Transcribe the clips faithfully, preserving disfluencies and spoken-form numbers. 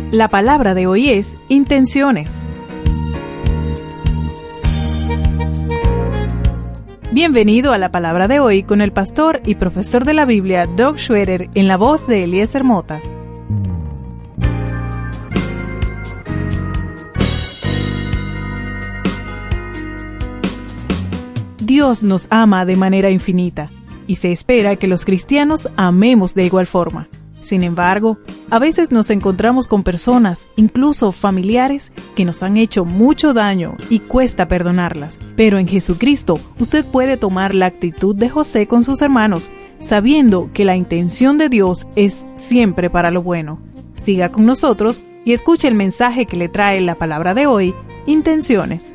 La palabra de hoy es intenciones. Bienvenido a la palabra de hoy con el pastor y profesor de la Biblia, Doug Schroeder, en la voz de Eliezer Mota. Dios nos ama de manera infinita, y se espera que los cristianos amemos de igual forma. Sin embargo, a veces nos encontramos con personas, incluso familiares, que nos han hecho mucho daño y cuesta perdonarlas. Pero en Jesucristo, usted puede tomar la actitud de José con sus hermanos, sabiendo que la intención de Dios es siempre para lo bueno. Siga con nosotros y escuche el mensaje que le trae la palabra de hoy, Intenciones.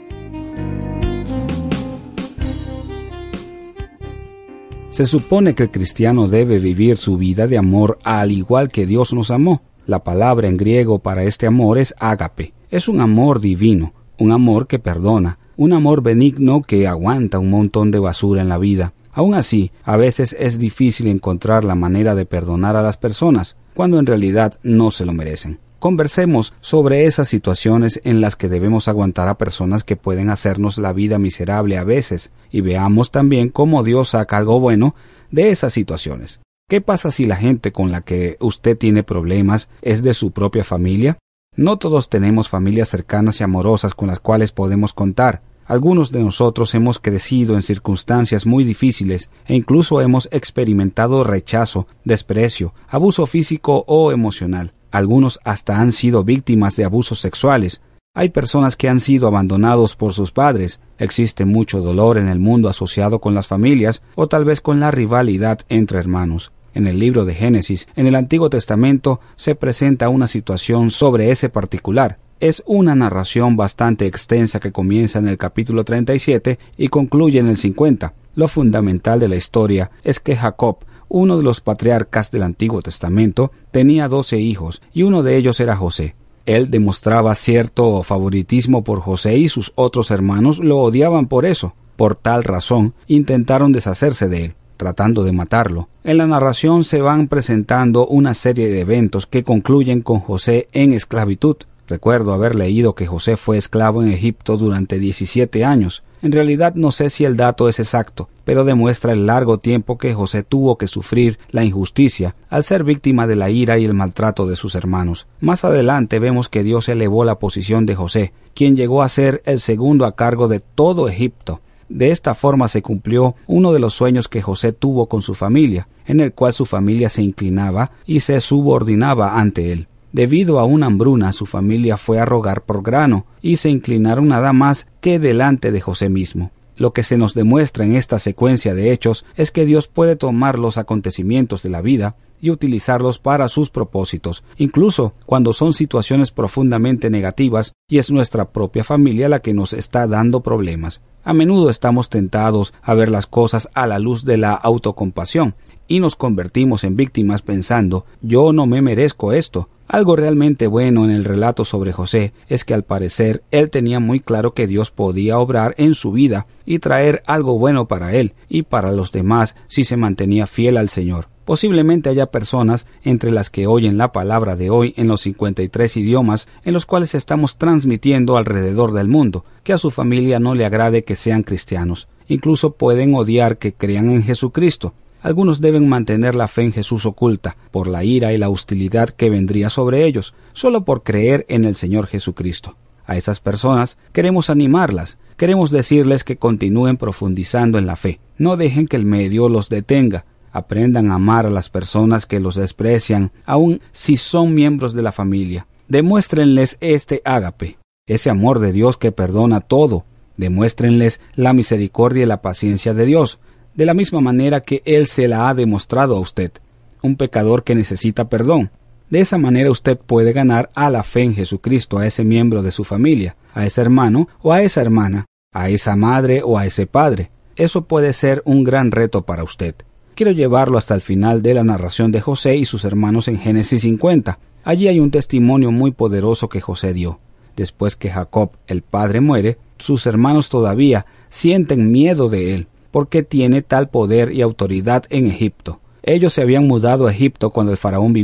Se supone que el cristiano debe vivir su vida de amor al igual que Dios nos amó. La palabra en griego para este amor es ágape. Es un amor divino, un amor que perdona, un amor benigno que aguanta un montón de basura en la vida. Aún así, a veces es difícil encontrar la manera de perdonar a las personas, cuando en realidad no se lo merecen. Conversemos sobre esas situaciones en las que debemos aguantar a personas que pueden hacernos la vida miserable a veces, y veamos también cómo Dios saca algo bueno de esas situaciones. ¿Qué pasa si la gente con la que usted tiene problemas es de su propia familia? No todos tenemos familias cercanas y amorosas con las cuales podemos contar. Algunos de nosotros hemos crecido en circunstancias muy difíciles e incluso hemos experimentado rechazo, desprecio, abuso físico o emocional. Algunos hasta han sido víctimas de abusos sexuales. Hay personas que han sido abandonados por sus padres. Existe mucho dolor en el mundo asociado con las familias o tal vez con la rivalidad entre hermanos. En el libro de Génesis, en el Antiguo Testamento, se presenta una situación sobre ese particular. Es una narración bastante extensa que comienza en el capítulo treinta y siete y concluye en el cincuenta. Lo fundamental de la historia es que Jacob, uno de los patriarcas del Antiguo Testamento, tenía doce hijos, y uno de ellos era José. Él demostraba cierto favoritismo por José y sus otros hermanos lo odiaban por eso. Por tal razón, intentaron deshacerse de él, tratando de matarlo. En la narración se van presentando una serie de eventos que concluyen con José en esclavitud. Recuerdo haber leído que José fue esclavo en Egipto durante diecisiete años. En realidad no sé si el dato es exacto, pero demuestra el largo tiempo que José tuvo que sufrir la injusticia al ser víctima de la ira y el maltrato de sus hermanos. Más adelante vemos que Dios elevó la posición de José, quien llegó a ser el segundo a cargo de todo Egipto. De esta forma se cumplió uno de los sueños que José tuvo con su familia, en el cual su familia se inclinaba y se subordinaba ante él. Debido a una hambruna, su familia fue a rogar por grano, y se inclinaron nada más que delante de José mismo. Lo que se nos demuestra en esta secuencia de hechos es que Dios puede tomar los acontecimientos de la vida y utilizarlos para sus propósitos, incluso cuando son situaciones profundamente negativas y es nuestra propia familia la que nos está dando problemas. A menudo estamos tentados a ver las cosas a la luz de la autocompasión, y nos convertimos en víctimas pensando, yo no me merezco esto. Algo realmente bueno en el relato sobre José es que al parecer él tenía muy claro que Dios podía obrar en su vida y traer algo bueno para él y para los demás si se mantenía fiel al Señor. Posiblemente haya personas entre las que oyen la palabra de hoy en los cincuenta y tres idiomas en los cuales estamos transmitiendo alrededor del mundo, que a su familia no le agrade que sean cristianos. Incluso pueden odiar que crean en Jesucristo. Algunos deben mantener la fe en Jesús oculta, por la ira y la hostilidad que vendría sobre ellos, solo por creer en el Señor Jesucristo. A esas personas queremos animarlas, queremos decirles que continúen profundizando en la fe. No dejen que el medio los detenga. Aprendan a amar a las personas que los desprecian, aun si son miembros de la familia. Demuéstrenles este ágape, ese amor de Dios que perdona todo. Demuéstrenles la misericordia y la paciencia de Dios, de la misma manera que Él se la ha demostrado a usted, un pecador que necesita perdón. De esa manera usted puede ganar a la fe en Jesucristo a ese miembro de su familia, a ese hermano o a esa hermana, a esa madre o a ese padre. Eso puede ser un gran reto para usted. Quiero llevarlo hasta el final de la narración de José y sus hermanos en Génesis cincuenta. Allí hay un testimonio muy poderoso que José dio. Después que Jacob, el padre, muere, sus hermanos todavía sienten miedo de él, porque tiene tal poder y autoridad en Egipto. Ellos se habían mudado a Egipto cuando el faraón vivía,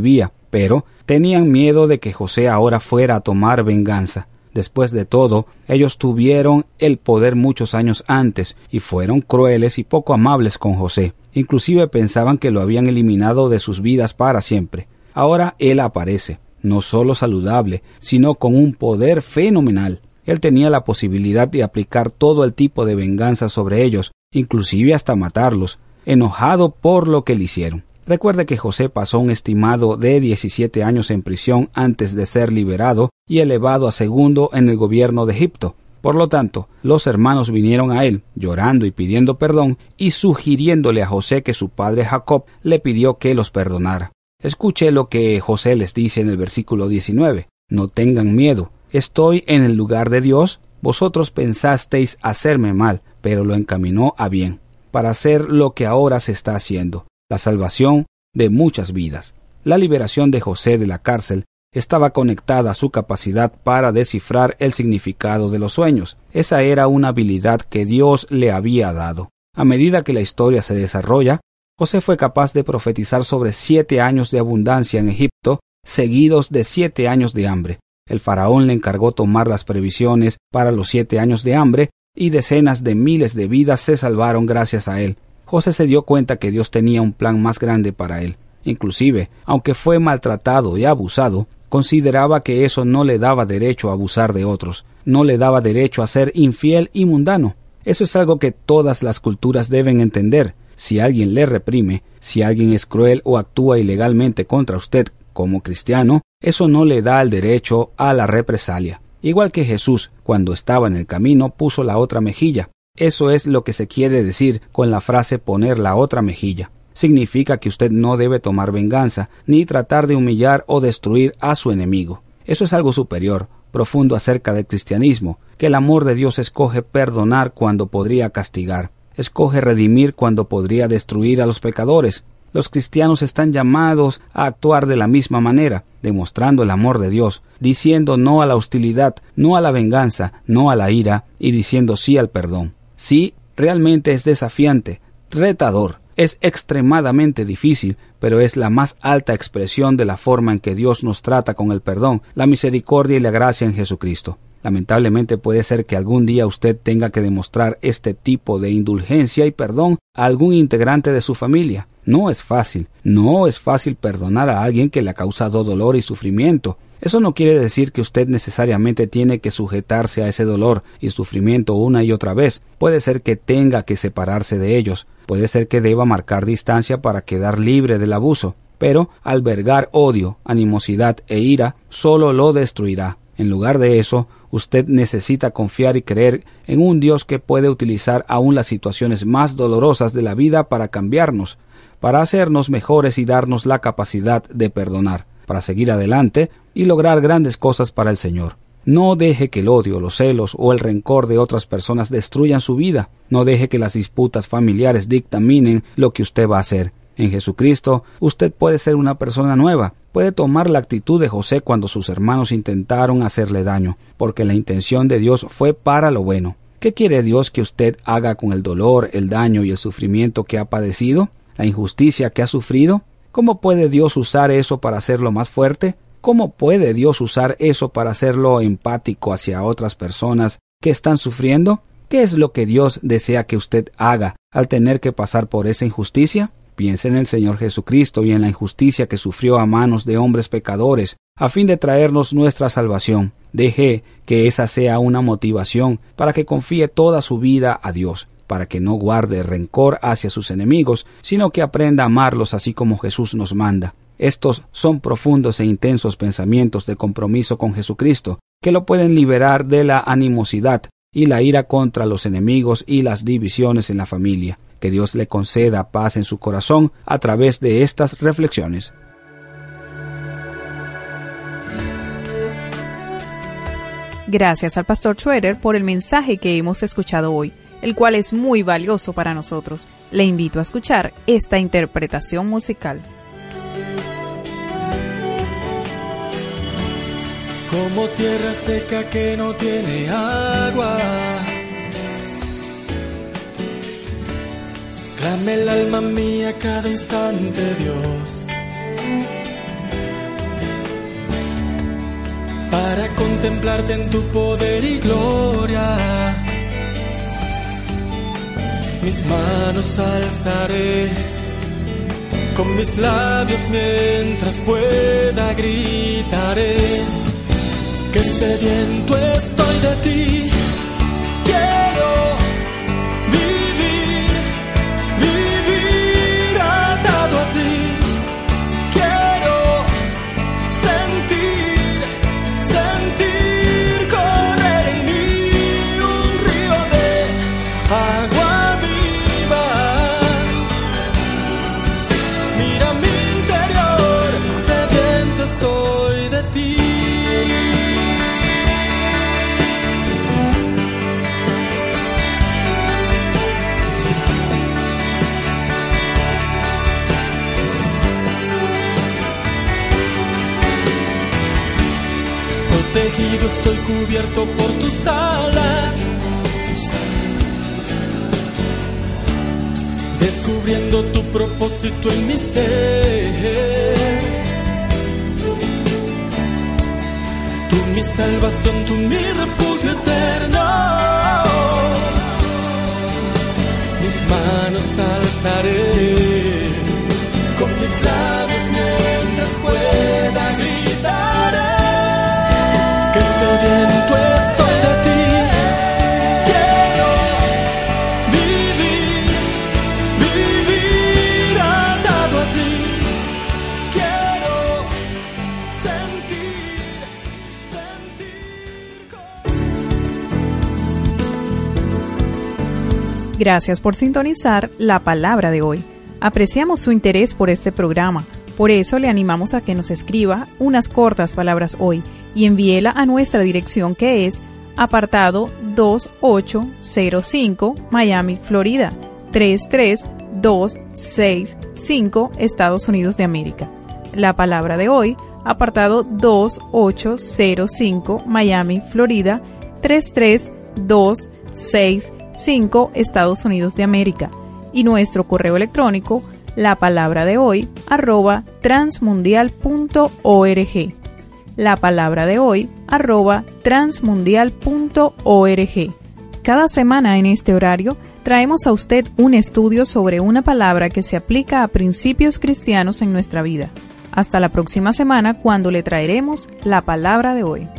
pero tenían miedo de que José ahora fuera a tomar venganza. Después de todo, ellos tuvieron el poder muchos años antes y fueron crueles y poco amables con José. Inclusive pensaban que lo habían eliminado de sus vidas para siempre. Ahora él aparece, no solo saludable, sino con un poder fenomenal. Él tenía la posibilidad de aplicar todo el tipo de venganza sobre ellos, inclusive hasta matarlos, enojado por lo que le hicieron. Recuerde que José pasó un estimado de diecisiete años en prisión antes de ser liberado y elevado a segundo en el gobierno de Egipto. Por lo tanto, los hermanos vinieron a él, llorando y pidiendo perdón, y sugiriéndole a José que su padre Jacob le pidió que los perdonara. Escuche lo que José les dice en el versículo diecinueve. No tengan miedo, estoy en el lugar de Dios. Vosotros pensasteis hacerme mal, pero lo encaminó a bien, para hacer lo que ahora se está haciendo, la salvación de muchas vidas. La liberación de José de la cárcel estaba conectada a su capacidad para descifrar el significado de los sueños. Esa era una habilidad que Dios le había dado. A medida que la historia se desarrolla, José fue capaz de profetizar sobre siete años de abundancia en Egipto, seguidos de siete años de hambre. El faraón le encargó tomar las previsiones para los siete años de hambre, y decenas de miles de vidas se salvaron gracias a él. José se dio cuenta que Dios tenía un plan más grande para él. Inclusive, aunque fue maltratado y abusado, consideraba que eso no le daba derecho a abusar de otros, no le daba derecho a ser infiel y mundano. Eso es algo que todas las culturas deben entender. Si alguien le reprime, si alguien es cruel o actúa ilegalmente contra usted como cristiano, eso no le da el derecho a la represalia. Igual que Jesús, cuando estaba en el camino, puso la otra mejilla. Eso es lo que se quiere decir con la frase poner la otra mejilla. Significa que usted no debe tomar venganza, ni tratar de humillar o destruir a su enemigo. Eso es algo superior, profundo acerca del cristianismo, que el amor de Dios escoge perdonar cuando podría castigar, escoge redimir cuando podría destruir a los pecadores. Los cristianos están llamados a actuar de la misma manera, demostrando el amor de Dios, diciendo no a la hostilidad, no a la venganza, no a la ira, y diciendo sí al perdón. Sí, realmente es desafiante, retador, es extremadamente difícil, pero es la más alta expresión de la forma en que Dios nos trata con el perdón, la misericordia y la gracia en Jesucristo. Lamentablemente puede ser que algún día usted tenga que demostrar este tipo de indulgencia y perdón a algún integrante de su familia. No es fácil, no es fácil perdonar a alguien que le ha causado dolor y sufrimiento. Eso no quiere decir que usted necesariamente tiene que sujetarse a ese dolor y sufrimiento una y otra vez. Puede ser que tenga que separarse de ellos. Puede ser que deba marcar distancia para quedar libre del abuso. Pero albergar odio, animosidad e ira solo lo destruirá. En lugar de eso, usted necesita confiar y creer en un Dios que puede utilizar aún las situaciones más dolorosas de la vida para cambiarnos, para hacernos mejores y darnos la capacidad de perdonar, para seguir adelante y lograr grandes cosas para el Señor. No deje que el odio, los celos o el rencor de otras personas destruyan su vida. No deje que las disputas familiares dictaminen lo que usted va a hacer. En Jesucristo, usted puede ser una persona nueva. Puede tomar la actitud de José cuando sus hermanos intentaron hacerle daño, porque la intención de Dios fue para lo bueno. ¿Qué quiere Dios que usted haga con el dolor, el daño y el sufrimiento que ha padecido? ¿La injusticia que ha sufrido? ¿Cómo puede Dios usar eso para hacerlo más fuerte? ¿Cómo puede Dios usar eso para hacerlo empático hacia otras personas que están sufriendo? ¿Qué es lo que Dios desea que usted haga al tener que pasar por esa injusticia? Piense en el Señor Jesucristo y en la injusticia que sufrió a manos de hombres pecadores, a fin de traernos nuestra salvación. Deje que esa sea una motivación para que confíe toda su vida a Dios, para que no guarde rencor hacia sus enemigos, sino que aprenda a amarlos así como Jesús nos manda. Estos son profundos e intensos pensamientos de compromiso con Jesucristo, que lo pueden liberar de la animosidad y la ira contra los enemigos y las divisiones en la familia. Que Dios le conceda paz en su corazón a través de estas reflexiones. Gracias al pastor Schroeder por el mensaje que hemos escuchado hoy, el cual es muy valioso para nosotros. Le invito a escuchar esta interpretación musical. Como tierra seca que no tiene agua, clama el alma mía cada instante, Dios. para contemplarte en tu poder y gloria. Mis manos alzaré, con mis labios mientras pueda gritaré, que sediento estoy de ti, quiero vivir, vivir atado a ti, quiero sentir, sentir correr en mí un río de agua viva. Mira mi interior, sediento estoy de ti. Protegido estoy, cubierto por tus alas, descubriendo tu propósito en mi ser. Tú mi salvación, tú mi refugio eterno. Mis manos alzaré, con mis labios mientras pueda gritaré, que sediento estoy de ti, quiero vivir, vivir atado a ti, quiero sentir, sentir con... Gracias por sintonizar la palabra de hoy. Apreciamos su interés por este programa. Por eso le animamos a que nos escriba unas cortas palabras hoy y envíela a nuestra dirección, que es apartado dos ocho cero cinco, Miami, Florida tres tres dos seis cinco, Estados Unidos de América. La palabra de hoy, apartado dos ocho cero cinco, Miami, Florida tres tres dos seis cinco, Estados Unidos de América. Y nuestro correo electrónico, la palabra de hoy, arroba transmundial punto org. La palabra de hoy, arroba transmundial punto org. Cada semana en este horario traemos a usted un estudio sobre una palabra que se aplica a principios cristianos en nuestra vida. Hasta la próxima semana, cuando le traeremos la palabra de hoy.